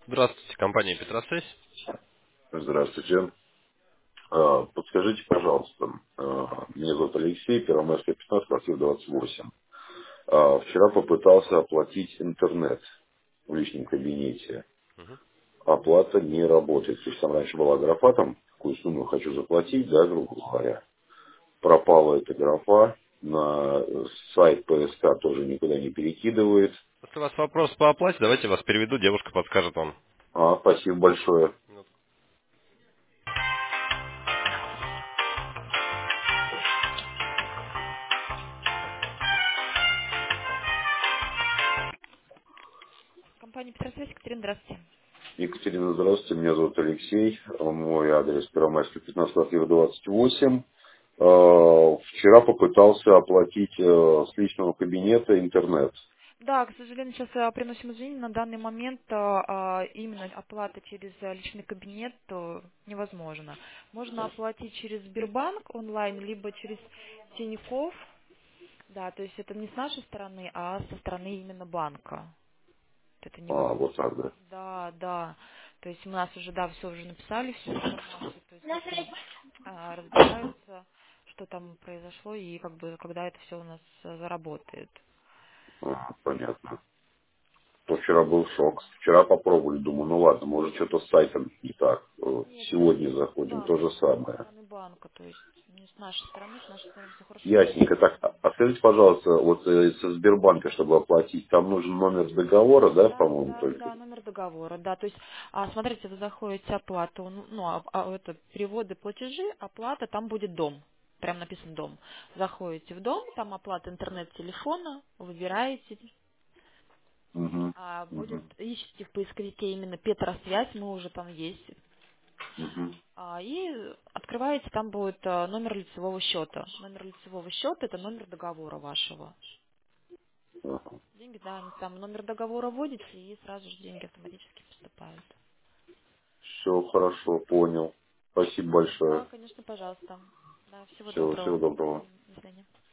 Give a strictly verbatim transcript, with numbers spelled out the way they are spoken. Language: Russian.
Здравствуйте, компания Петросвязь. Здравствуйте. А, Подскажите, пожалуйста, а, меня зовут Алексей, Первомайская пятнадцать, квартира двадцать восемь. А, Вчера попытался оплатить интернет в личном кабинете. Мгм. Оплата не работает. То есть там раньше была графа, там, какую сумму хочу заплатить, да, грубо говоря. Пропала эта графа, на э, сайт П С К тоже никуда не перекидывает. Если у вас вопрос по оплате, давайте я вас переведу, девушка подскажет вам. А, спасибо большое. Компания Петросвязь, Екатерина, здравствуйте. Екатерина, здравствуйте. Меня зовут Алексей. Мой адрес Первомайская пятнадцать, квартира двадцать восемь. Э, Вчера попытался оплатить э, с личного кабинета интернет. Да, к сожалению, сейчас а, приносим извинения. На данный момент а, а, именно оплата через а, личный кабинет а, невозможно. Можно оплатить через Сбербанк онлайн, либо через Тинькофф. Да, то есть это не с нашей стороны, а со стороны именно банка. Это А, невозможно. вот так, да. Да, да. То есть мы нас уже, да, все уже написали, всю информацию. То есть как бы а, разбираются, что там произошло и как бы когда это все у нас а, заработает. А, понятно. То вчера был шок. Вчера попробовали, думаю, ну ладно, может что-то с сайтом не так. Э, Нет, нет, Сегодня нет, это заходим, то банк, же это со самое. стороны банка, то есть не с нашей стороны, с нашей стороны все хорошо. Ясненько. Так, а а скажите, пожалуйста, вот э, со Сбербанка, чтобы оплатить, там нужен номер договора, да, Да, по-моему, да, только? да, номер договора, да, то есть, а, смотрите, вы заходите оплату, ну, ну, а, а, это переводы, платежи, оплата, там будет дом, прям написан дом. Заходите в дом, там оплата интернет-телефона, выбираете, Угу, а, будет, угу, ищите в поисковике именно Петросвязь, мы уже там есть, угу. а, и открываете, там будет а, номер лицевого счета. Номер лицевого счета– это номер договора вашего. Деньги, да, там номер договора вводите, и сразу же деньги автоматически поступают. Все хорошо, понял. Спасибо большое. Да, конечно, пожалуйста. Да, всего Всего, всего доброго. доброго. До свидания.